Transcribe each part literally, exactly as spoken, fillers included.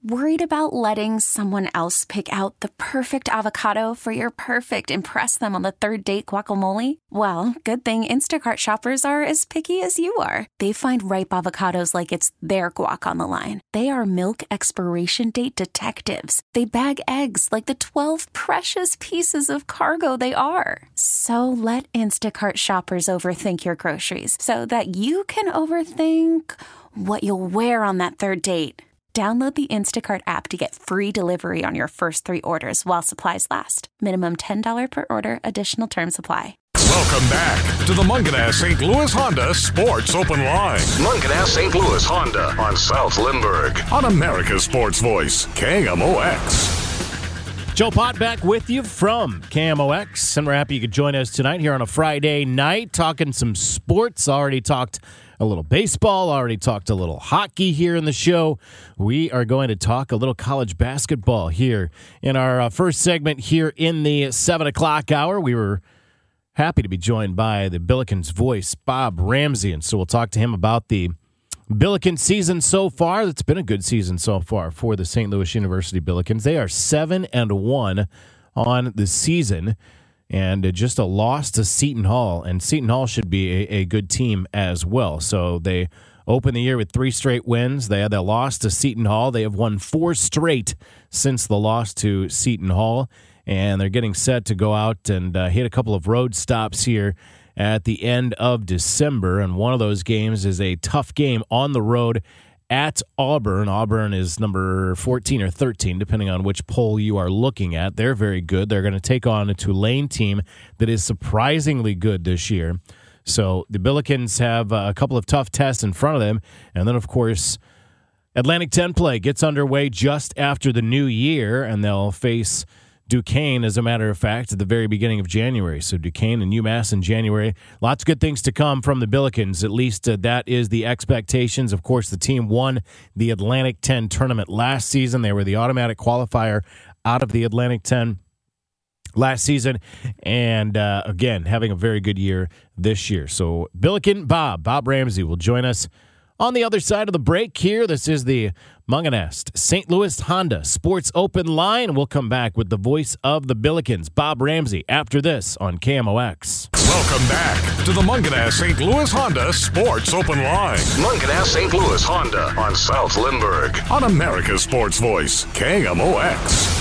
Worried about letting someone else pick out the perfect avocado for your perfect impress them on the third date guacamole? Well, good thing Instacart shoppers are as picky as you are. They find ripe avocados like it's their guac on the line. They are milk expiration date detectives. They bag eggs like the twelve precious pieces of cargo they are. So let Instacart shoppers overthink your groceries so that you can overthink what you'll wear on that third date. Download the Instacart app to get free delivery on your first three orders while supplies last. Minimum ten dollars per order. Additional terms apply. Welcome back to the Mungenast Saint Louis Honda Sports Open Line. Mungenast Saint Louis Honda on South Lindbergh on America's Sports Voice, K M O X. Joe Pott back with you from K M O X, and we're happy you could join us tonight here on a Friday night, talking some sports. Already talked a little baseball, already talked a little hockey here in the show. We are going to talk a little college basketball here in our uh, first segment here in the seven o'clock hour. We were happy to be joined by the Billikens voice, Bob Ramsey, and so we'll talk to him about the Billikens season so far. It's been a good season so far for the Saint Louis University Billikens. They are seven and one on the season, and just a loss to Seton Hall, and Seton Hall should be a, a good team as well. So they open the year with three straight wins. They had that loss to Seton Hall. They have won four straight since the loss to Seton Hall, and they're getting set to go out and uh, hit a couple of road stops here at the end of December, and one of those games is a tough game on the road at Auburn. Auburn is number fourteen or thirteen, depending on which poll you are looking at. They're very good. They're going to take on a Tulane team that is surprisingly good this year. So the Billikens have a couple of tough tests in front of them, and then, of course, Atlantic ten play gets underway just after the new year, and they'll face Duquesne, as a matter of fact, at the very beginning of January. So Duquesne and UMass in January. Lots of good things to come from the Billikens. At least uh, that is the expectations. Of course, the team won the Atlantic ten tournament last season. They were the automatic qualifier out of the Atlantic ten last season. And, uh, again, having a very good year this year. So Billiken Bob, Bob Ramsey will join us on the other side of the break here. This is the Mungenast Saint Louis Honda Sports Open Line. We'll come back with the voice of the Billikens, Bob Ramsey, after this on K M O X. Welcome back to the Mungenast Saint Louis Honda Sports Open Line. Mungenast Saint Louis Honda on South Lindbergh on America's Sports Voice, K M O X.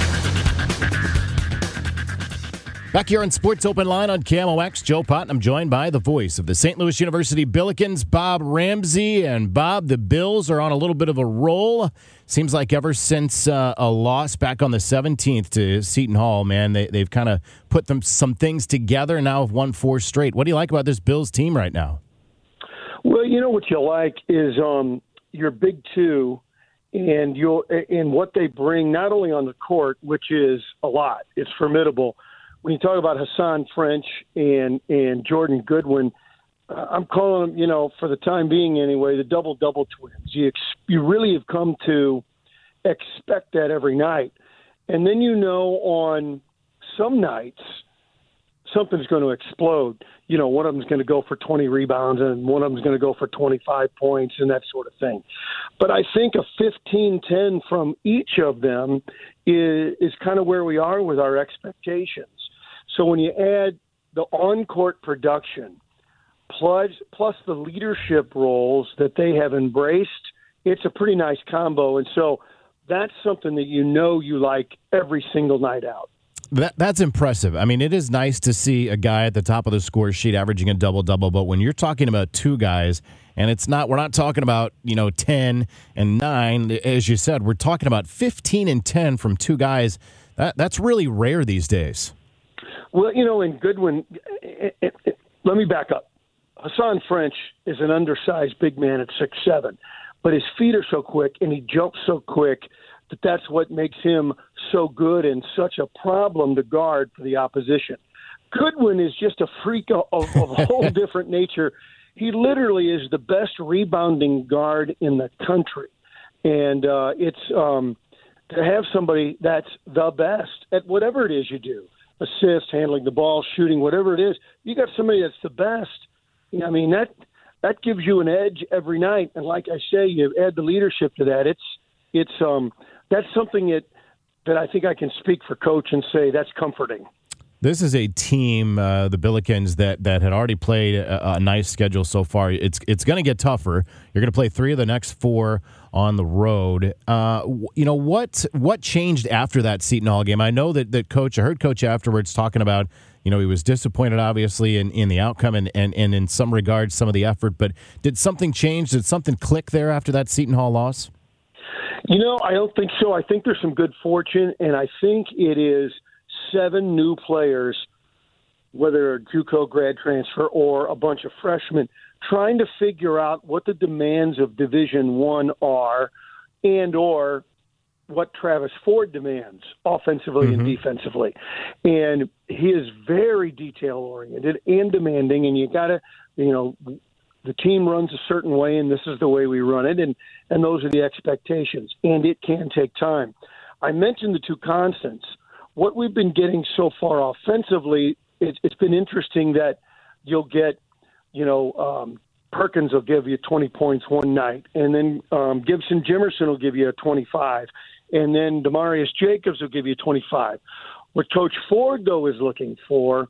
Back here on Sports Open Line on K M O X, Joe Pott, and I'm joined by the voice of the Saint Louis University Billikens, Bob Ramsey. And Bob, the Bills are on a little bit of a roll. Seems like ever since uh, a loss back on the seventeenth to Seton Hall, man, they, they've kind of put them some things together and now have won four straight. What do you like about this Bills team right now? Well, you know what you like is um, your big two and you'll and what they bring not only on the court, which is a lot, it's formidable. When you talk about Hassan French and and Jordan Goodwin, uh, I'm calling them, you know, for the time being anyway, the double-double twins. You ex- you really have come to expect that every night. And then you know on some nights something's going to explode. You know, one of them's going to go for twenty rebounds and one of them's going to go for twenty-five points and that sort of thing. But I think a fifteen ten from each of them is, is kind of where we are with our expectations. So when you add the on-court production plus, plus the leadership roles that they have embraced, it's a pretty nice combo. And so that's something that you know you like every single night out. That That's impressive. I mean, it is nice to see a guy at the top of the score sheet averaging a double-double, but when you're talking about two guys, and it's not, we're not talking about, you know, ten and nine, as you said, we're talking about fifteen and ten from two guys. That, that's really rare these days. Well, you know, in Goodwin, it, it, it, let me back up. Hassan French is an undersized big man at six seven, but his feet are so quick and he jumps so quick that that's what makes him so good and such a problem to guard for the opposition. Goodwin is just a freak of, of, of a whole different nature. He literally is the best rebounding guard in the country. And uh, it's um, to have somebody that's the best at whatever it is you do, assist, handling the ball, shooting, whatever it is, you got somebody that's the best. I mean, that that gives you an edge every night. And like I say, you add the leadership to that. It's it's um, that's something that that I think I can speak for Coach and say that's comforting. This is a team, uh, the Billikens, that, that had already played a, a nice schedule so far. It's it's going to get tougher. You're going to play three of the next four on the road. Uh, you know, what what changed after that Seton Hall game? I know that, that Coach, I heard Coach afterwards talking about, you know, he was disappointed, obviously, in, in the outcome and, and, and in some regards, some of the effort. But did something change? Did something click there after that Seton Hall loss? You know, I don't think so. I think there's some good fortune, and I think it is seven new players, whether a JUCO grad transfer or a bunch of freshmen, trying to figure out what the demands of Division One are, and or what Travis Ford demands offensively mm-hmm. and defensively. And he is very detail oriented and demanding. And you got to, you know, the team runs a certain way, and this is the way we run it, and and those are the expectations. And it can take time. I mentioned the two constants. What we've been getting so far offensively, it's, it's been interesting that you'll get, you know, um, Perkins will give you twenty points one night, and then um, Gibson Jimerson will give you a twenty-five, and then Demarius Jacobs will give you twenty-five. What Coach Ford, though, is looking for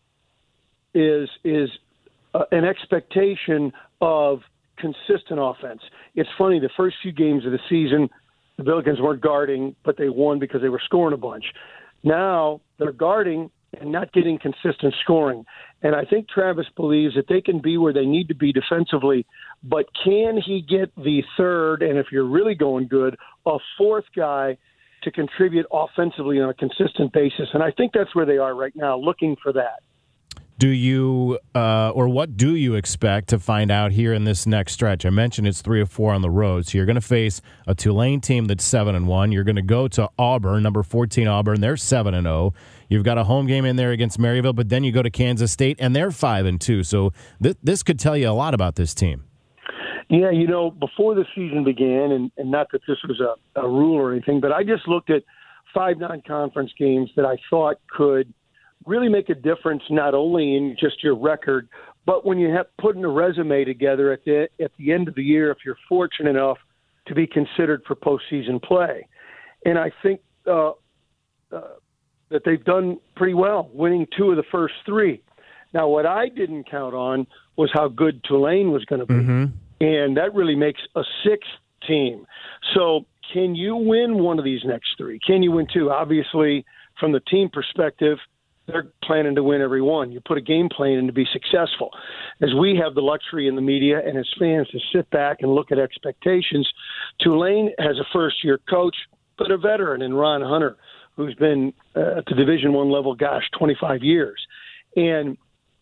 is is uh, an expectation of consistent offense. It's funny, the first few games of the season, the Billikens weren't guarding, but they won because they were scoring a bunch. Now they're guarding and not getting consistent scoring. And I think Travis believes that they can be where they need to be defensively, but can he get the third, and if you're really going good, a fourth guy to contribute offensively on a consistent basis? And I think that's where they are right now, looking for that. Do you, uh, or what do you expect to find out here in this next stretch? I mentioned it's three or four on the road, so you're going to face a Tulane team that's seven and one. You're going to go to Auburn, number fourteen Auburn. They're seven and zero. You've got a home game in there against Maryville, but then you go to Kansas State, and they're five and two. So th- this could tell you a lot about this team. Yeah, you know, before the season began, and, and not that this was a, a rule or anything, but I just looked at five non-conference games that I thought could really make a difference, not only in just your record, but when you have putting a resume together at the at the end of the year, if you're fortunate enough to be considered for postseason play. And I think uh, uh, that they've done pretty well, winning two of the first three. Now, what I didn't count on was how good Tulane was going to be, mm-hmm. and that really makes a sixth team. So can you win one of these next three? Can you win two? Obviously, from the team perspective, they're planning to win every one. You put a game plan in to be successful. As we have the luxury in the media and as fans to sit back and look at expectations, Tulane has a first-year coach, but a veteran in Ron Hunter, who's been uh, at the Division One level, gosh, twenty-five years. And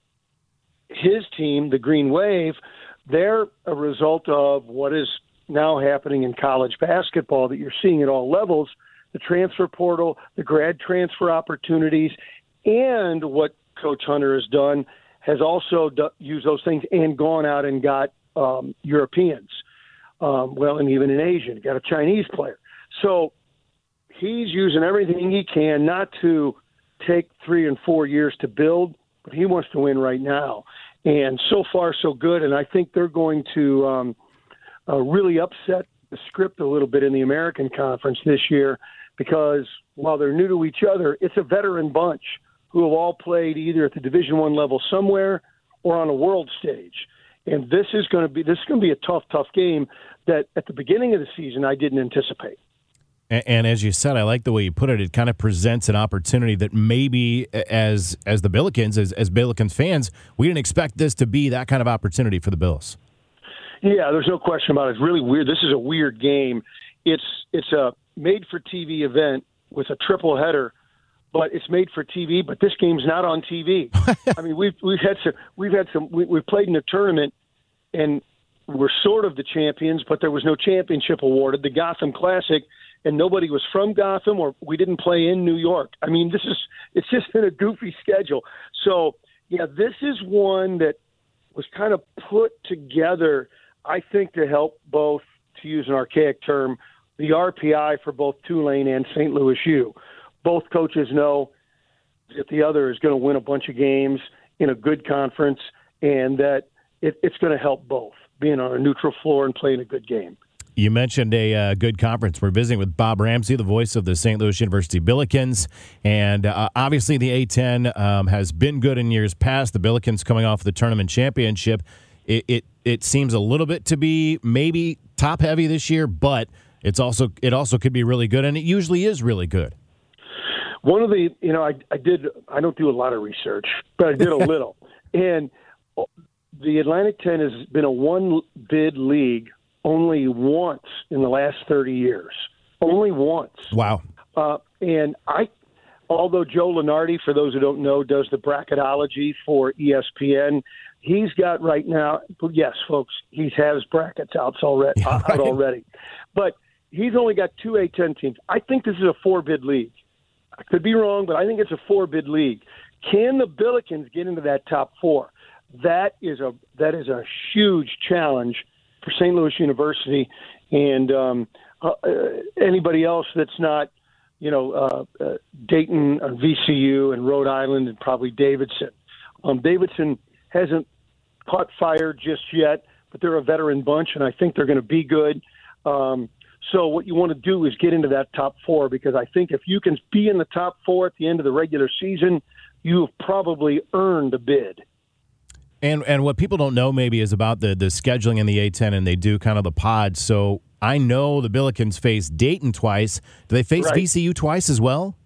his team, the Green Wave, they're a result of what is now happening in college basketball that you're seeing at all levels, the transfer portal, the grad transfer opportunities, and what Coach Hunter has done has also do, used those things and gone out and got um, Europeans, um, well, and even an Asian, got a Chinese player. So he's using everything he can not to take three and four years to build, but he wants to win right now. And so far, so good. And I think they're going to um, uh, really upset the script a little bit in the American Conference this year because while they're new to each other, it's a veteran bunch who have all played either at the Division One level somewhere or on a world stage. And this is going to be this is going to be a tough, tough game that at the beginning of the season I didn't anticipate. And, and as you said, I like the way you put it. It kind of presents an opportunity that maybe as as the Billikens, as, as Billikens fans, we didn't expect this to be that kind of opportunity for the Bills. Yeah, there's no question about it. It's really weird. This is a weird game. It's it's a made-for-T V event with a triple header, but it's made for T V. But this game's not on T V. I mean, we've we've had some we've had some we, we've played in a tournament, and we're sort of the champions, but there was no championship awarded. The Gotham Classic, and nobody was from Gotham, or we didn't play in New York. I mean, this is it's just been a goofy schedule. So yeah, this is one that was kind of put together, I think, to help both, to use an archaic term, the R P I for both Tulane and Saint Louis U. Both coaches know that the other is going to win a bunch of games in a good conference, and that it, it's going to help both, being on a neutral floor and playing a good game. You mentioned a uh, good conference. We're visiting with Bob Ramsey, the voice of the Saint Louis University Billikens. And uh, obviously the A ten um, has been good in years past. The Billikens coming off the tournament championship. It, it it seems a little bit to be maybe top-heavy this year, but it's also it also could be really good, and it usually is really good. One of the, you know, I, I did, I don't do a lot of research, but I did a little. And the Atlantic ten has been a one-bid league only once in the last thirty years. Only once. Wow. Uh, and I, although Joe Lunardi, for those who don't know, does the bracketology for E S P N, he's got right now, yes, folks, he has brackets out already. Yeah, right. out already. But he's only got two A ten teams. I think this is a four-bid league. I could be wrong, but I think it's a four-bid league. Can the Billikens get into that top four? That is a that is a huge challenge for Saint Louis University and um, uh, anybody else that's not, you know, uh, uh, Dayton, uh, V C U, and Rhode Island, and probably Davidson. Um, Davidson hasn't caught fire just yet, but they're a veteran bunch, and I think they're going to be good. Um, so what you want to do is get into that top four, because I think if you can be in the top four at the end of the regular season, you've probably earned a bid. And and what people don't know maybe is about the, the scheduling in the A ten, and they do kind of the pods. So I know the Billikens face Dayton twice. Do they face right. V C U twice as well?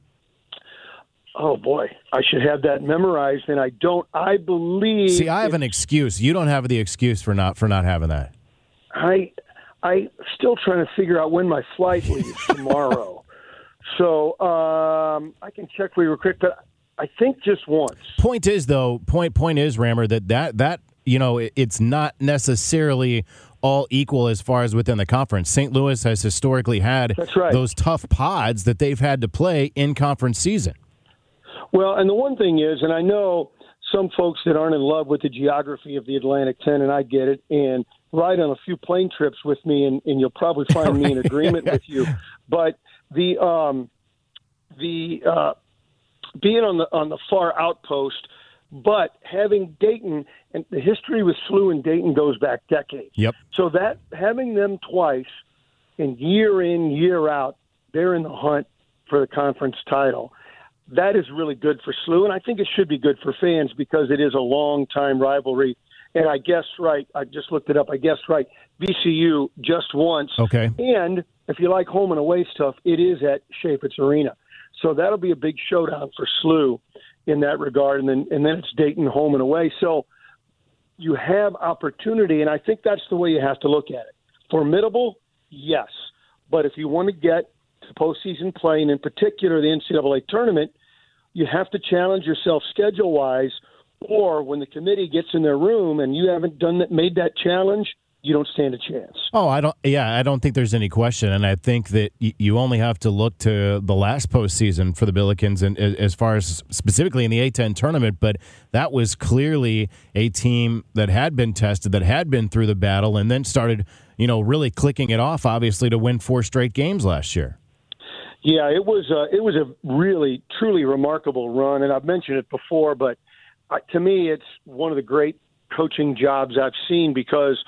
Oh, boy. I should have that memorized, and I don't. I believe... See, I have an excuse. You don't have the excuse for not for not having that. I I still trying to figure out when my flight leaves tomorrow. So um, I can check for you real quick, but I think just once. Point is, though, point point is, Rammer, that that, that you know, it, it's not necessarily all equal as far as within the conference. Saint Louis has historically had That's right. those tough pods that they've had to play in conference season. Well, and the one thing is, and I know some folks that aren't in love with the geography of the Atlantic ten, and I get it, and ride on a few plane trips with me, and, and you'll probably find me in agreement with you. But the um, the uh, being on the on the far outpost, but having Dayton, and the history with S L U and Dayton goes back decades. Yep. So that having them twice, and year in, year out, they're in the hunt for the conference title. That is really good for S L U, and I think it should be good for fans because it is a long-time rivalry. And I guess right, I just looked it up, I guess right, V C U just once. Okay. And if you like home and away stuff, it is at Chaifetz Arena. So that'll be a big showdown for S L U in that regard, and then and then it's Dayton home and away. So you have opportunity, and I think that's the way you have to look at it. Formidable, yes. But if you want to get to postseason play, and in particular the N C double A tournament, you have to challenge yourself schedule-wise, or when the committee gets in their room and you haven't done that, made that challenge, you don't stand a chance. Oh, I don't. Yeah, I don't think there's any question, and I think that y- you only have to look to the last postseason for the Billikens, and as far as specifically in the A ten tournament. But that was clearly a team that had been tested, that had been through the battle, and then started, you know, really clicking it off. Obviously, to win four straight games last year. Yeah, it was. A, it was a really, truly remarkable run, and I've mentioned it before, but uh, to me, it's one of the great coaching jobs I've seen because.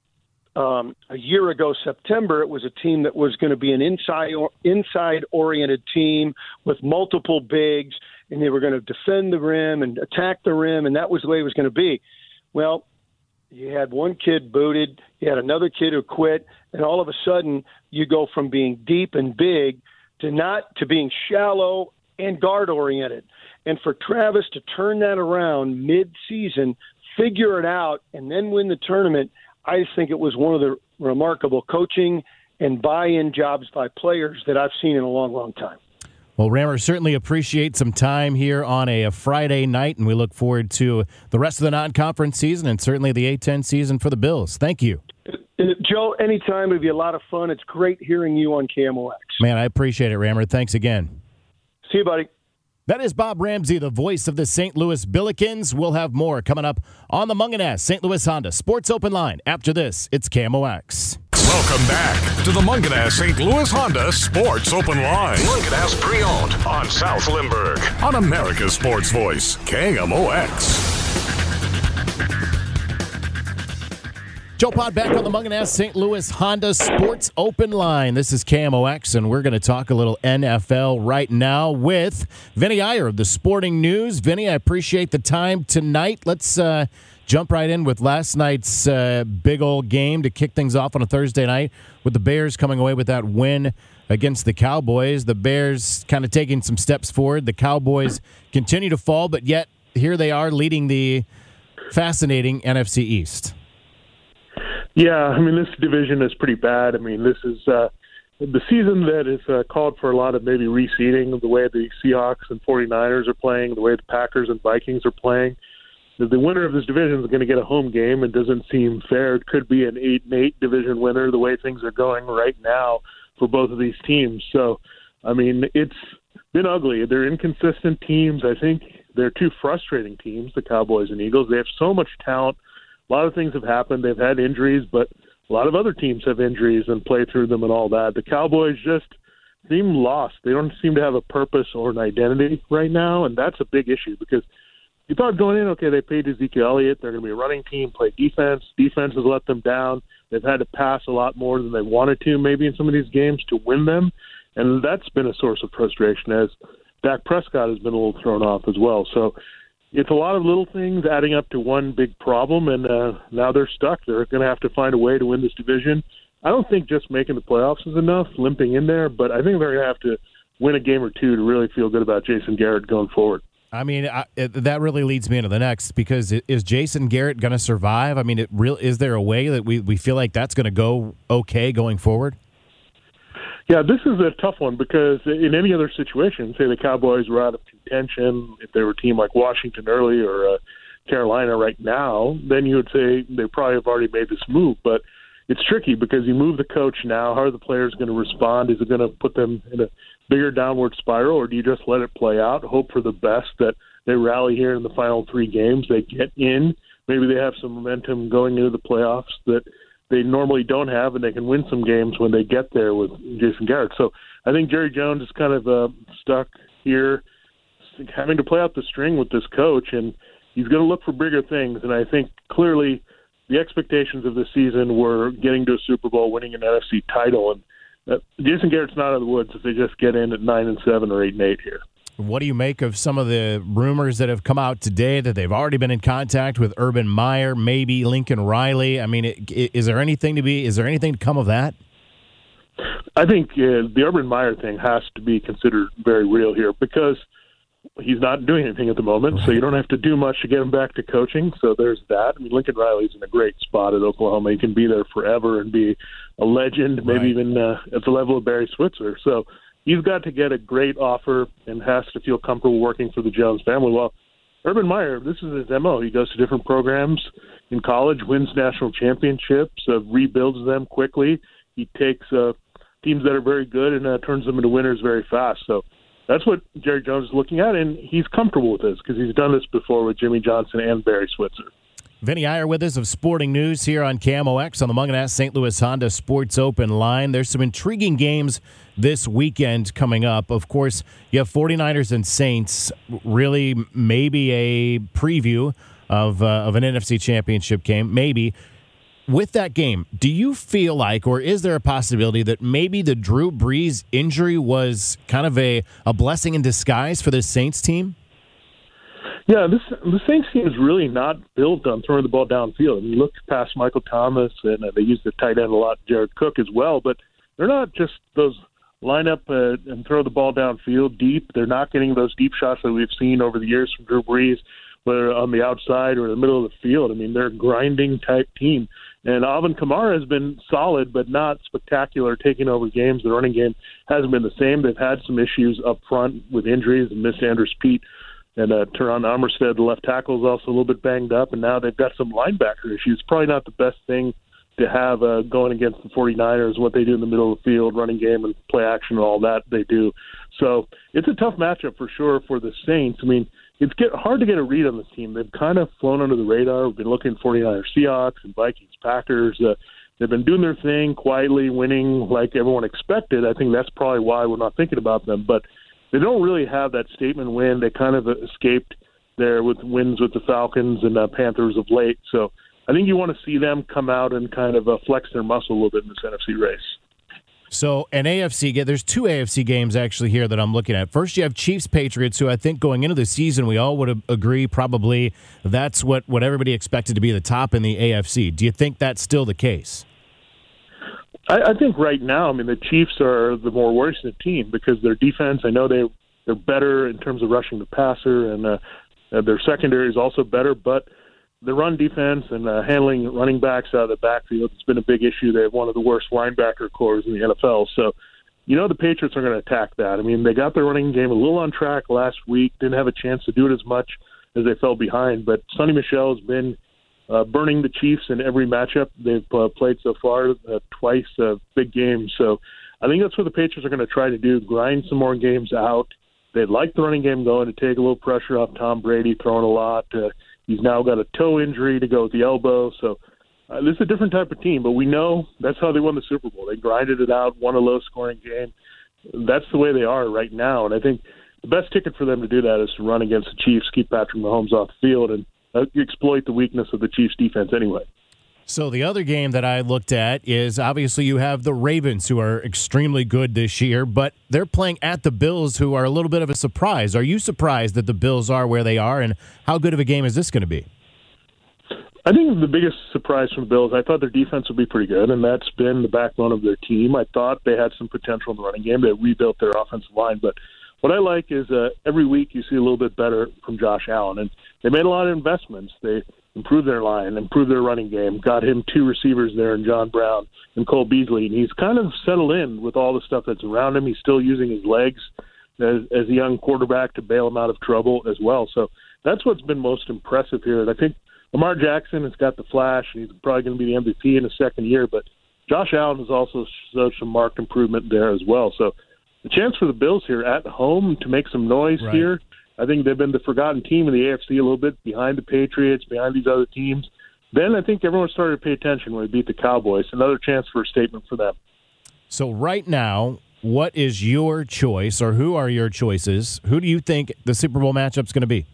Um, a year ago, September, it was a team that was going to be an inside inside oriented team with multiple bigs, and they were going to defend the rim and attack the rim, and that was the way it was going to be. Well, you had one kid booted, you had another kid who quit, and all of a sudden you go from being deep and big to not to being shallow and guard oriented. And for Travis to turn that around mid-season, figure it out, and then win the tournament, I just think it was one of the remarkable coaching and buy-in jobs by players that I've seen in a long, long time. Well, Rammer, certainly appreciate some time here on a, a Friday night, and we look forward to the rest of the non-conference season and certainly the A ten season for the Bills. Thank you. Joe, anytime. It'll be a lot of fun. It's great hearing you on K M O X. Man, I appreciate it, Rammer. Thanks again. See you, buddy. That is Bob Ramsey, the voice of the Saint Louis Billikens. We'll have more coming up on the Munganess Saint Louis Honda Sports Open Line. After this, it's K M O X. Welcome back to the Munganess Saint Louis Honda Sports Open Line. Munganess Pre-Owned on South Limburg on America's Sports Voice, K M O X. Joe Pod back on the Munganess Saint Louis Honda Sports Open Line. This is K M O X, and we're going to talk a little N F L right now with Vinny Iyer of the Sporting News. Vinny, I appreciate the time tonight. Let's uh, jump right in with last night's uh, big old game to kick things off on a Thursday night with the Bears coming away with that win against the Cowboys. The Bears kind of taking some steps forward. The Cowboys continue to fall, but yet here they are leading the fascinating N F C East. Yeah, I mean, this division is pretty bad. I mean, this is uh, the season that is uh, called for a lot of maybe reseeding, the way the Seahawks and 49ers are playing, the way the Packers and Vikings are playing. The winner of this division is going to get a home game. It doesn't seem fair. It could be an eight and eight division winner the way things are going right now for both of these teams. So, I mean, it's been ugly. They're inconsistent teams. I think they're two frustrating teams, the Cowboys and Eagles. They have so much talent. A lot of things have happened. They've had injuries, but a lot of other teams have injuries and play through them and all that. The Cowboys just seem lost. They don't seem to have a purpose or an identity right now, and that's a big issue because you thought going in, okay, they paid Ezekiel Elliott. They're going to be a running team, play defense. Defense has let them down. They've had to pass a lot more than they wanted to maybe in some of these games to win them, and that's been a source of frustration as Dak Prescott has been a little thrown off as well. So it's a lot of little things adding up to one big problem, and uh, now they're stuck. They're going to have to find a way to win this division. I don't think just making the playoffs is enough, limping in there, but I think they're going to have to win a game or two to really feel good about Jason Garrett going forward. I mean, I, it, that really leads me into the next, because is Jason Garrett going to survive? I mean, it real is there a way that we, we feel like that's going to go okay going forward? Yeah, this is a tough one because in any other situation, say the Cowboys were out of contention, if they were a team like Washington early or uh, Carolina right now, then you would say they probably have already made this move. But it's tricky because you move the coach now. How are the players going to respond? Is it going to put them in a bigger downward spiral, or do you just let it play out, hope for the best that they rally here in the final three games, they get in, maybe they have some momentum going into the playoffs that they normally don't have, and they can win some games when they get there with Jason Garrett. So I think Jerry Jones is kind of uh, stuck here having to play out the string with this coach, and he's going to look for bigger things. And I think clearly the expectations of this season were getting to a Super Bowl, winning an N F C title, and uh, Jason Garrett's not out of the woods if they just get in at nine and seven or eight and eight here. What do you make of some of the rumors that have come out today that they've already been in contact with Urban Meyer, maybe Lincoln Riley? I mean, it, is there anything to be? Is there anything to come of that? I think uh, the Urban Meyer thing has to be considered very real here because he's not doing anything at the moment, right. So you don't have to do much to get him back to coaching. So there's that. I mean, Lincoln Riley's in a great spot at Oklahoma. He can be there forever and be a legend, maybe right. even uh, at the level of Barry Switzer. So he's got to get a great offer and has to feel comfortable working for the Jones family. Well, Urban Meyer, this is his M O. He goes to different programs in college, wins national championships, uh, rebuilds them quickly. He takes uh, teams that are very good and uh, turns them into winners very fast. So that's what Jerry Jones is looking at, and he's comfortable with this because he's done this before with Jimmy Johnson and Barry Switzer. Vinny Iyer with us of Sporting News here on K M O X on the Munganess Saint Louis Honda Sports Open Line. There's some intriguing games this weekend coming up. Of course, you have 49ers and Saints, really maybe a preview of, uh, of an N F C Championship game, maybe. With that game, do you feel like, or is there a possibility that maybe the Drew Brees injury was kind of a, a blessing in disguise for this Saints team? Yeah, this the Saints team is really not built on throwing the ball downfield. I mean, you look past Michael Thomas, and uh, they use the tight end a lot, Jared Cook as well, but they're not just those line up uh, and throw the ball downfield deep. They're not getting those deep shots that we've seen over the years from Drew Brees, whether on the outside or the middle of the field. I mean, they're a grinding type team. And Alvin Kamara has been solid, but not spectacular, taking over games. The running game hasn't been the same. They've had some issues up front with injuries and missed Andrews Pete. And uh, Teron Armstead, the left tackle, is also a little bit banged up. And now they've got some linebacker issues. Probably not the best thing to have uh, going against the 49ers, what they do in the middle of the field, running game and play action and all that they do. So it's a tough matchup for sure for the Saints. I mean, it's get, hard to get a read on this team. They've kind of flown under the radar. We've been looking at 49ers, Seahawks, and Vikings, Packers. Uh, they've been doing their thing, quietly winning like everyone expected. I think that's probably why we're not thinking about them. But they don't really have that statement win. They kind of escaped there with wins with the Falcons and uh, Panthers of late. So I think you want to see them come out and kind of uh, flex their muscle a little bit in this N F C race. So an A F C game, there's two A F C games actually here that I'm looking at. First, you have Chiefs-Patriots, who I think going into the season, we all would agree probably that's what, what everybody expected to be the top in the A F C. Do you think that's still the case? I, I think right now, I mean, the Chiefs are the more worrisome team because their defense, I know they, they're better in terms of rushing the passer, and uh, their secondary is also better, but the run defense and uh, handling running backs out of the backfield has been a big issue. They have one of the worst linebacker corps in the N F L. So, you know, the Patriots are going to attack that. I mean, they got their running game a little on track last week, didn't have a chance to do it as much as they fell behind. But Sonny Michel has been uh, burning the Chiefs in every matchup they've uh, played so far, uh, twice, uh, big games. So I think that's what the Patriots are going to try to do, grind some more games out. They'd like the running game going to take a little pressure off Tom Brady, throwing a lot. Uh, He's now got a toe injury to go with the elbow. So uh, this is a different type of team, but we know that's how they won the Super Bowl. They grinded it out, won a low-scoring game. That's the way they are right now. And I think the best ticket for them to do that is to run against the Chiefs, keep Patrick Mahomes off the field, and uh, exploit the weakness of the Chiefs' defense anyway. So the other game that I looked at is obviously you have the Ravens, who are extremely good this year, but they're playing at the Bills, who are a little bit of a surprise. Are you surprised that the Bills are where they are, and how good of a game is this going to be? I think the biggest surprise from the Bills, I thought their defense would be pretty good, and that's been the backbone of their team. I thought they had some potential in the running game. They rebuilt their offensive line, but what I like is uh, every week you see a little bit better from Josh Allen, and they made a lot of investments. They improved their line, improved their running game, got him two receivers there in John Brown and Cole Beasley, and he's kind of settled in with all the stuff that's around him. He's still using his legs as, as a young quarterback to bail him out of trouble as well. So that's what's been most impressive here. And I think Lamar Jackson has got the flash, and he's probably going to be the M V P in his second year, but Josh Allen has also showed some marked improvement there as well. So the chance for the Bills here at home to make some noise right. here, I think they've been the forgotten team in the A F C a little bit, behind the Patriots, behind these other teams. Then I think everyone started to pay attention when they beat the Cowboys. Another chance for a statement for them. So right now, what is your choice, or who are your choices? Who do you think the Super Bowl matchup's going to be?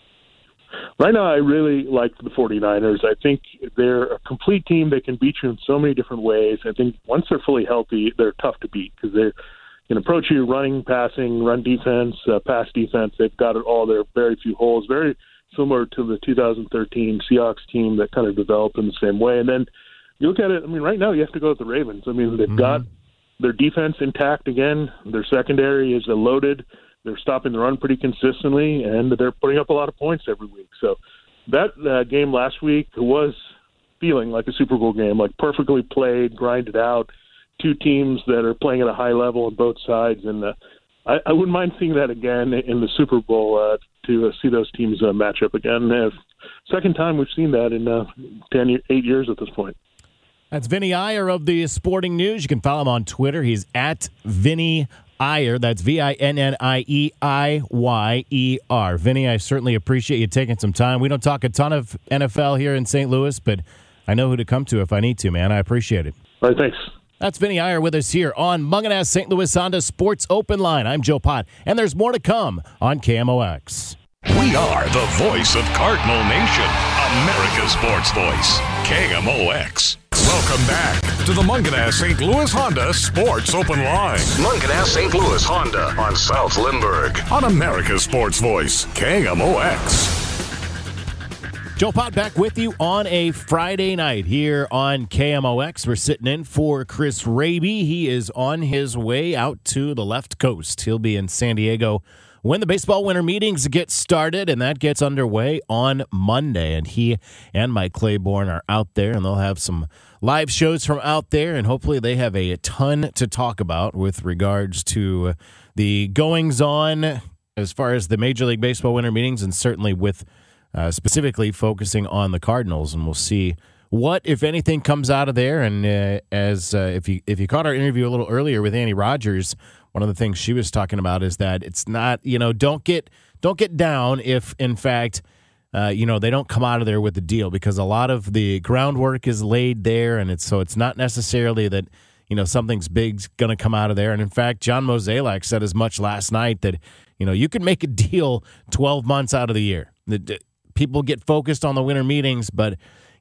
Right now, I really like the 49ers. I think they're a complete team. They can beat you in so many different ways. I think once they're fully healthy, they're tough to beat because they're can approach you running, passing, run defense, uh, pass defense. They've got it all there, very few holes, very similar to the two thousand thirteen Seahawks team that kind of developed in the same way. And then you look at it, I mean, right now you have to go with the Ravens. I mean, they've mm-hmm. got their defense intact again. Their secondary is loaded. They're stopping the run pretty consistently, and they're putting up a lot of points every week. So that uh, game last week was feeling like a Super Bowl game, like perfectly played, grinded out. Two teams that are playing at a high level on both sides, and uh, I, I wouldn't mind seeing that again in the Super Bowl uh, to uh, see those teams uh, match up again. Uh, second time we've seen that in uh, ten, eight years at this point. That's Vinny Iyer of the Sporting News. You can follow him on Twitter. He's at Vinny Iyer. That's V I N N I E I Y E R. Vinny, I certainly appreciate you taking some time. We don't talk a ton of N F L here in Saint Louis, but I know who to come to if I need to, man. I appreciate it. All right, thanks. That's Vinny Iyer with us here on Munganess Saint Louis Honda Sports Open Line. I'm Joe Pott, and there's more to come on K M O X. We are the voice of Cardinal Nation, America's sports voice, K M O X. Welcome back to the Munganess Saint Louis Honda Sports Open Line. Munganess Saint Louis Honda on South Lindbergh on America's sports voice, K M O X. Joe Pott back with you on a Friday night here on K M O X. We're sitting in for Chris Raby. He is on his way out to the left coast. He'll be in San Diego when the baseball winter meetings get started, and that gets underway on Monday. And he and Mike Claiborne are out there, and they'll have some live shows from out there, and hopefully they have a ton to talk about with regards to the goings-on as far as the Major League Baseball winter meetings, and certainly with Uh, specifically focusing on the Cardinals, and we'll see what, if anything, comes out of there. And uh, as uh, if you if you caught our interview a little earlier with Annie Rogers, one of the things she was talking about is that it's not, you know, don't get don't get down if, in fact, uh, you know, they don't come out of there with the deal, because a lot of the groundwork is laid there, and it's so it's not necessarily that, you know, something's big's going to come out of there. And in fact, John Mozeliak said as much last night that, you know, you can make a deal twelve months out of the year. The, People get focused on the winter meetings, but,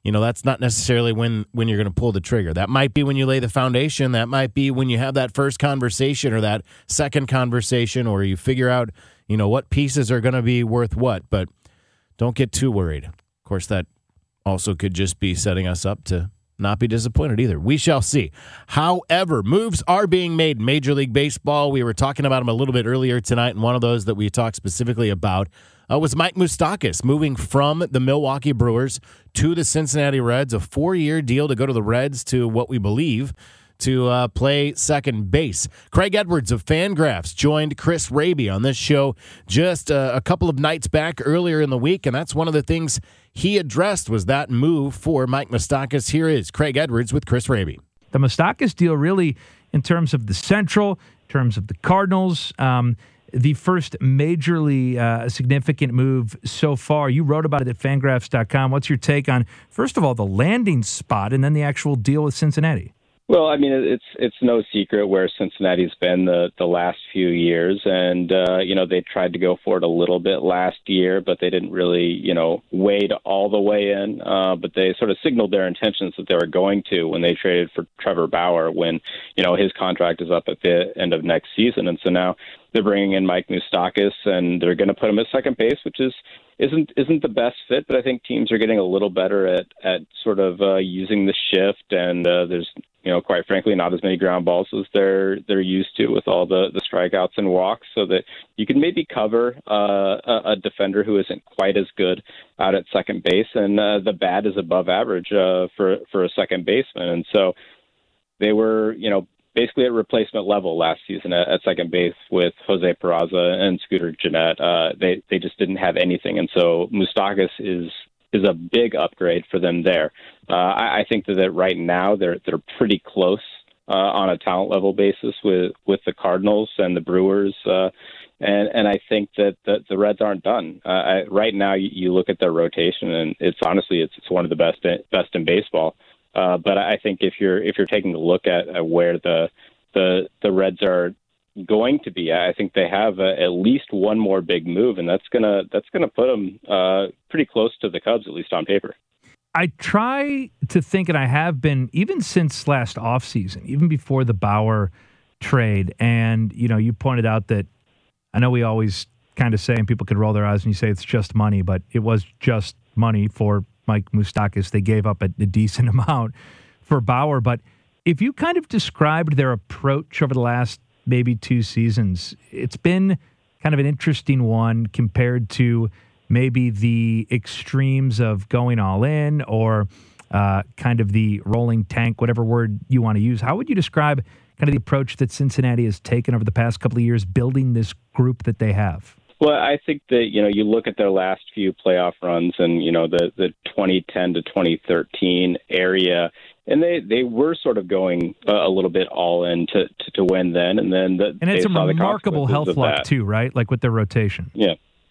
you know, that's not necessarily when, when you're going to pull the trigger. That might be when you lay the foundation. That might be when you have that first conversation or that second conversation, or you figure out, you know, what pieces are going to be worth what. But don't get too worried. Of course, that also could just be setting us up to not be disappointed either. We shall see. However, moves are being made in Major League Baseball. We were talking about them a little bit earlier tonight, and one of those that we talked specifically about uh, was Mike Moustakas moving from the Milwaukee Brewers to the Cincinnati Reds, a four-year deal to go to the Reds to what we believe to uh, play second base. Craig Edwards of Fangraphs joined Chris Raby on this show just uh, a couple of nights back earlier in the week, and that's one of the things he addressed was that move for Mike Moustakas. Here is Craig Edwards with Chris Raby. The Moustakas deal really, in terms of the Central, in terms of the Cardinals, um, the first majorly uh, significant move so far. You wrote about it at Fangraphs dot com. What's your take on, first of all, the landing spot and then the actual deal with Cincinnati? Well, I mean, it's it's no secret where Cincinnati's been the, the last few years. And, uh, you know, they tried to go for it a little bit last year, but they didn't really, you know, wade all the way in. Uh, but they sort of signaled their intentions that they were going to when they traded for Trevor Bauer when, you know, his contract is up at the end of next season. And so now they're bringing in Mike Moustakas, and they're going to put him at second base, which is isn't isn't the best fit. But I think teams are getting a little better at, at sort of uh, using the shift, and uh, there's, you know, quite frankly, not as many ground balls as they're they're used to with all the, the strikeouts and walks, so that you can maybe cover uh, a, a defender who isn't quite as good out at second base, and uh, the bat is above average uh, for for a second baseman, and so they were, you know, basically at replacement level last season at, at second base with Jose Peraza and Scooter Gennett. Uh, they they just didn't have anything, and so Moustakas is. is a big upgrade for them there. Uh, I, I think that, that right now they're they're pretty close uh, on a talent level basis with, with the Cardinals and the Brewers, uh, and and I think that the, the Reds aren't done. Uh, I, right now, you, you look at their rotation, and it's honestly it's, it's one of the best best in baseball. Uh, but I think if you're if you're taking a look at, at where the the the Reds are going to be, I think they have uh, at least one more big move, and that's gonna that's gonna put them uh, pretty close to the Cubs, at least on paper. I try to think, and I have been even since last offseason, even before the Bauer trade. And you know, you pointed out that I know we always kind of say, and people could roll their eyes when you say it's just money, but it was just money for Mike Moustakas. They gave up a, a decent amount for Bauer, but if you kind of described their approach over the last maybe two seasons, it's been kind of an interesting one compared to maybe the extremes of going all in or uh, kind of the rolling tank, whatever word you want to use. How would you describe kind of the approach that Cincinnati has taken over the past couple of years building this group that they have? Well, I think that, you know, you look at their last few playoff runs and, you know, the, the twenty ten to twenty thirteen area, and they, they were sort of going uh, a little bit all in to, to, to win then. And then the, and it's a remarkable health luck, that. too, right? Like with their rotation. Yeah.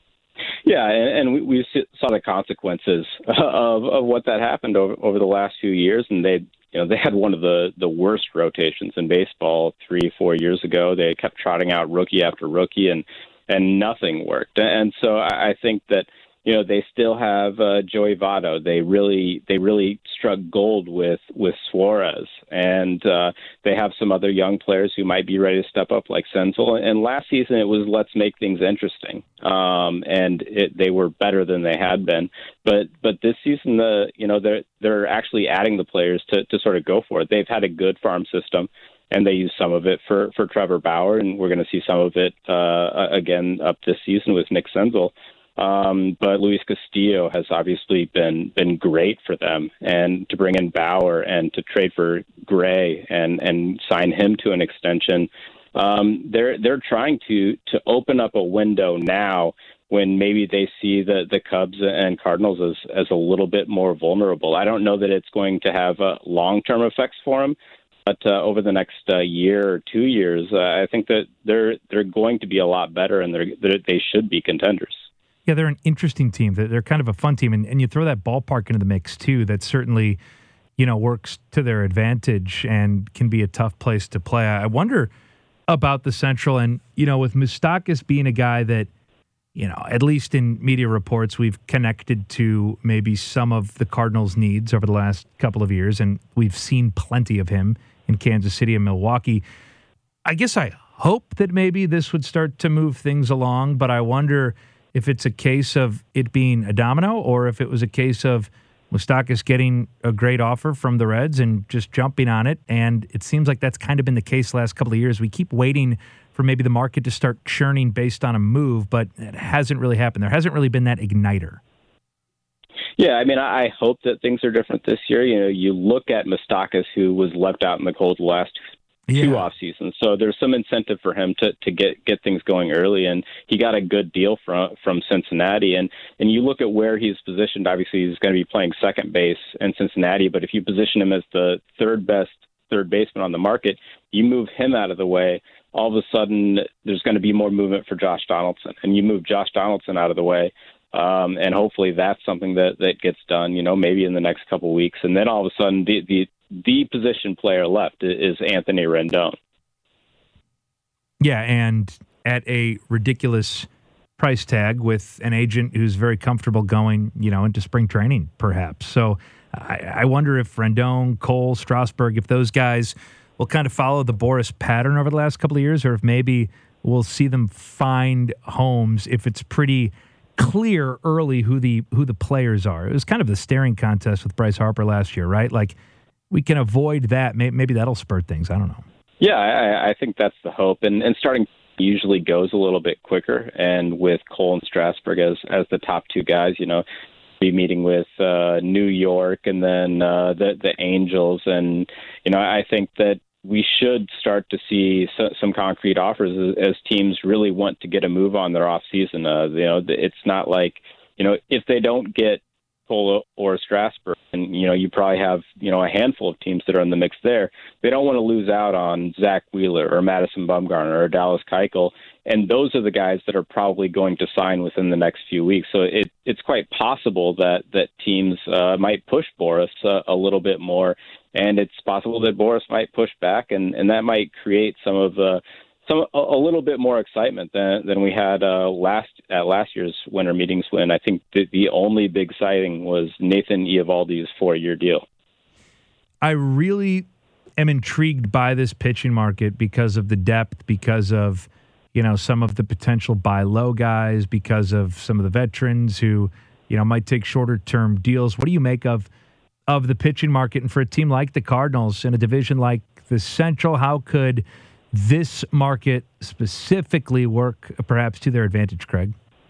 Yeah, and, and we, we saw the consequences of, of what that happened over, over the last few years. And they, you know, they had one of the, the worst rotations in baseball three, four years ago. They kept trotting out rookie after rookie, and and nothing worked. And so I think that, you know, they still have uh, Joey Votto. They really they really struck gold with, with Suarez. And uh, they have some other young players who might be ready to step up like Senzel. And last season it was let's make things interesting. Um, and it, they were better than they had been. But but this season, the you know, they're, they're actually adding the players to, to sort of go for it. They've had a good farm system, and they use some of it for, for Trevor Bauer, and we're going to see some of it uh, again up this season with Nick Senzel. Um, but Luis Castillo has obviously been been great for them, and to bring in Bauer and to trade for Gray and, and sign him to an extension, um, they're they're trying to to open up a window now when maybe they see the, the Cubs and Cardinals as, as a little bit more vulnerable. I don't know that it's going to have uh, long-term effects for them, but uh, over the next uh, year or two years, uh, I think that they're they're going to be a lot better, and they're, they're they should be contenders. Yeah, they're an interesting team. They're, they're kind of a fun team, and, and you throw that ballpark into the mix too. That certainly, you know, works to their advantage and can be a tough place to play. I wonder about the Central, and you know, with Moustakas being a guy that you know, at least in media reports, we've connected to maybe some of the Cardinals' needs over the last couple of years, and we've seen plenty of him in Kansas City and Milwaukee. I guess I hope that maybe this would start to move things along, but I wonder if it's a case of it being a domino or if it was a case of Moustakas getting a great offer from the Reds and just jumping on it. And it seems like that's kind of been the case the last couple of years. We keep waiting for maybe the market to start churning based on a move, but it hasn't really happened. There hasn't really been that igniter. Yeah, I mean, I hope that things are different this year. You know, you look at Moustakas, who was left out in the cold the last yeah. two off seasons, so there's some incentive for him to, to get, get things going early, and he got a good deal from from Cincinnati. And and you look at where he's positioned. Obviously, he's going to be playing second base in Cincinnati, but if you position him as the third best third baseman on the market, you move him out of the way. All of a sudden, there's going to be more movement for Josh Donaldson, and you move Josh Donaldson out of the way. Um, and hopefully that's something that, that gets done, you know, maybe in the next couple of weeks. And then all of a sudden, the the, the position player left is Anthony Rendon. Yeah, and at a ridiculous price tag with an agent who's very comfortable going, you know, into spring training, perhaps. So I, I wonder if Rendon, Cole, Strasburg, if those guys will kind of follow the Boris pattern over the last couple of years, or if maybe we'll see them find homes if it's pretty clear early who the who the players are. It was kind of the staring contest with Bryce Harper last year, right? Like, we can avoid that. Maybe that'll spurt things. I don't know. Yeah, I, I think that's the hope. And, and starting usually goes a little bit quicker. And with Cole and Strasburg as, as the top two guys, you know, be meeting with uh, New York and then uh, the, the Angels. And, you know, I think that we should start to see so, some concrete offers as, as teams really want to get a move on their off season. Uh, you know, it's not like, you know, if they don't get Cole or Strasburg, and, you know, you probably have, you know, a handful of teams that are in the mix there. They don't want to lose out on Zach Wheeler or Madison Bumgarner or Dallas Keuchel. And those are the guys that are probably going to sign within the next few weeks. So it, it's quite possible that, that teams uh, might push Boris uh, a little bit more. And it's possible that Boris might push back, and, and that might create some of the some a, a little bit more excitement than than we had uh, last at last year's winter meetings, when I think the, the only big signing was Nathan Eovaldi's four-year deal. I really am intrigued by this pitching market because of the depth, because of, you know, some of the potential buy low guys, because of some of the veterans who, you know, might take shorter term deals. What do you make of of the pitching market? And for a team like the Cardinals in a division like the Central, how could this market specifically work perhaps to their advantage, Craig?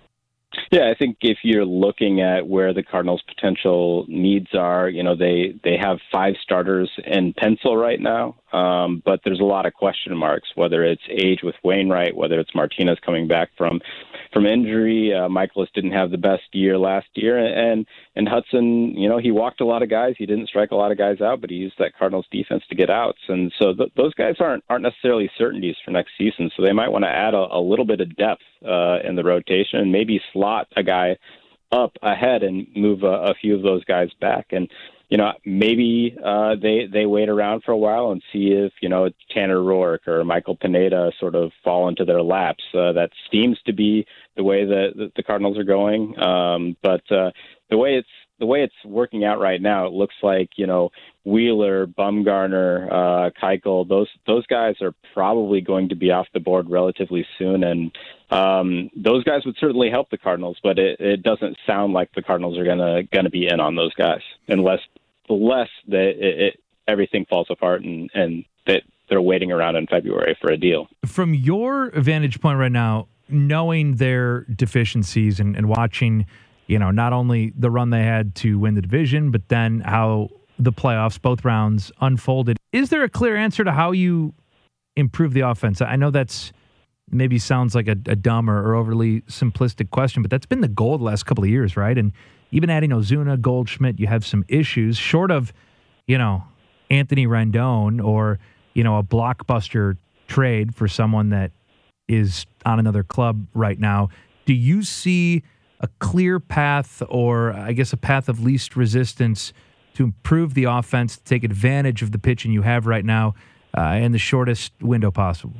Yeah, I think if you're looking at where the Cardinals' potential needs are, you know, they, they have five starters in pencil right now, um, but there's a lot of question marks, whether it's age with Wainwright, whether it's Martinez coming back from from injury. Uh, Michaelis didn't have the best year last year, and and Hudson, you know, he walked a lot of guys. He didn't strike a lot of guys out, but he used that Cardinals defense to get outs. And so th- those guys aren't aren't necessarily certainties for next season. So they might want to add a, a little bit of depth uh, in the rotation, and maybe slot a guy up ahead and move a, a few of those guys back. And you know, maybe uh, they they wait around for a while and see if, you know, Tanner Roark or Michael Pineda sort of fall into their laps. Uh, that seems to be the way that, that the Cardinals are going. Um, but uh, the way it's the way it's working out right now, it looks like, you know, Wheeler, Bumgarner, uh, Keuchel, those those guys are probably going to be off the board relatively soon, and um, those guys would certainly help the Cardinals. But it, it doesn't sound like the Cardinals are gonna gonna be in on those guys unless unless that it, it, everything falls apart and and that they're waiting around in February for a deal. From your vantage point right now, knowing their deficiencies and, and watching, you know, not only the run they had to win the division, but then how the playoffs, both rounds, unfolded. Is there a clear answer to how you improve the offense? I know that's maybe sounds like a, a dumb or, or overly simplistic question, but that's been the goal the last couple of years, right? And even adding Ozuna, Goldschmidt, you have some issues short of, you know, Anthony Rendon or, you know, a blockbuster trade for someone that is on another club right now. Do you see a clear path, or I guess a path of least resistance, to improve the offense, to take advantage of the pitching you have right now uh, in the shortest window possible?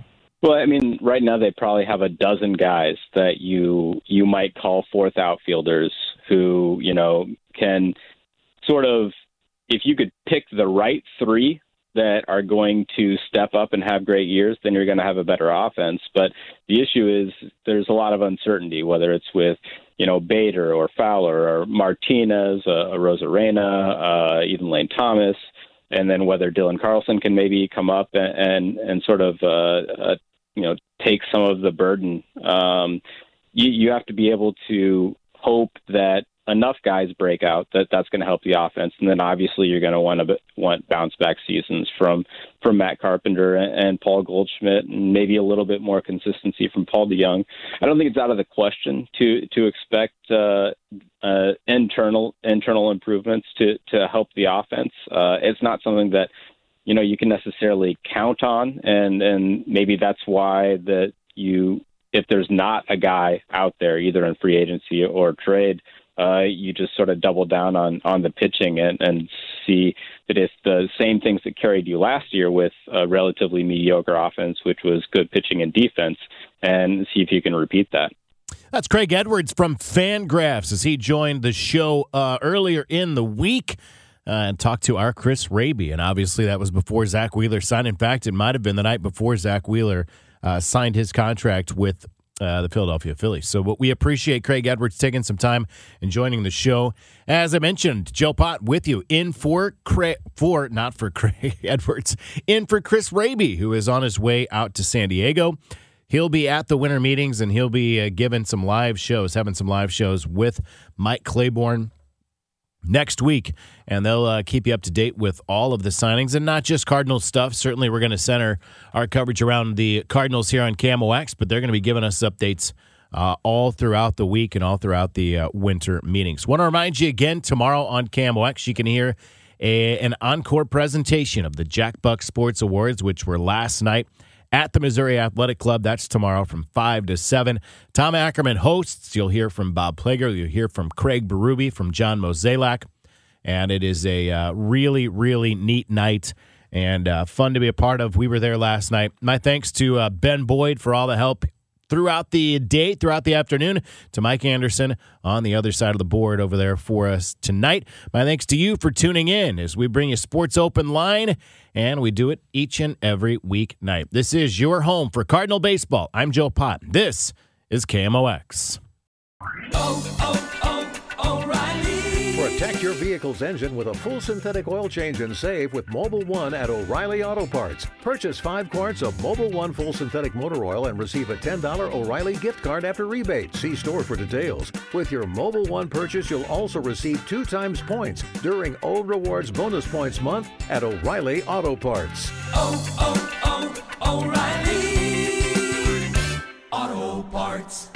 Well, I mean, right now they probably have a dozen guys that you you might call fourth outfielders who, you know, can sort of, if you could pick the right three that are going to step up and have great years, then you're going to have a better offense. But the issue is there's a lot of uncertainty, whether it's with, you know, Bader or Fowler or Martinez, uh, Rosarena, uh, even Lane Thomas, and then whether Dylan Carlson can maybe come up and and, and sort of, uh, uh, you know, take some of the burden. Um, you, you have to be able to hope that enough guys break out that that's going to help the offense. And then obviously you're going to want to want bounce back seasons from, from Matt Carpenter and, and Paul Goldschmidt, and maybe a little bit more consistency from Paul DeJong. I don't think it's out of the question to, to expect uh, uh, internal, internal improvements to, to help the offense. Uh, it's not something that, you know, you can necessarily count on. And, and maybe that's why that you, if there's not a guy out there, either in free agency or trade, Uh, you just sort of double down on, on the pitching and, and see that if the same things that carried you last year with a relatively mediocre offense, which was good pitching and defense, and see if you can repeat that. That's Craig Edwards from Fangraphs as he joined the show uh, earlier in the week uh, and talked to our Chris Raby. And obviously that was before Zach Wheeler signed. In fact, it might have been the night before Zach Wheeler uh, signed his contract with Uh, the Philadelphia Phillies. So but we appreciate Craig Edwards taking some time and joining the show. As I mentioned, Joe Pott with you in for Craig, for not for Craig Edwards, in for Chris Raby, who is on his way out to San Diego. He'll be at the winter meetings and he'll be uh, giving some live shows, having some live shows with Mike Claiborne next week, and they'll uh, keep you up to date with all of the signings, and not just Cardinals stuff. Certainly we're going to center our coverage around the Cardinals here on K M O X, but they're going to be giving us updates uh, all throughout the week and all throughout the uh, winter meetings. Want to remind you again, tomorrow on K M O X, you can hear a, an encore presentation of the Jack Buck Sports Awards, which were last night at the Missouri Athletic Club. That's tomorrow from five to seven. Tom Ackerman hosts. You'll hear from Bob Plager. You'll hear from Craig Berube, from John Mozeliak. And it is a uh, really, really neat night and uh, fun to be a part of. We were there last night. My thanks to uh, Ben Boyd for all the help throughout the day, throughout the afternoon, to Mike Anderson on the other side of the board over there for us tonight. My thanks to you for tuning in as we bring you Sports Open Line, and we do it each and every weeknight. This is your home for Cardinal baseball. I'm Joe Pott. This is K M O X. Oh, oh, oh, O'Reilly. Protect your vehicle's engine with a full synthetic oil change and save with Mobil one at O'Reilly Auto Parts. Purchase five quarts of Mobil one full synthetic motor oil and receive a ten dollars O'Reilly gift card after rebate. See store for details. With your Mobil one purchase, you'll also receive two times points during O Rewards Bonus Points Month at O'Reilly Auto Parts. Oh, oh, oh, O'Reilly Auto Parts.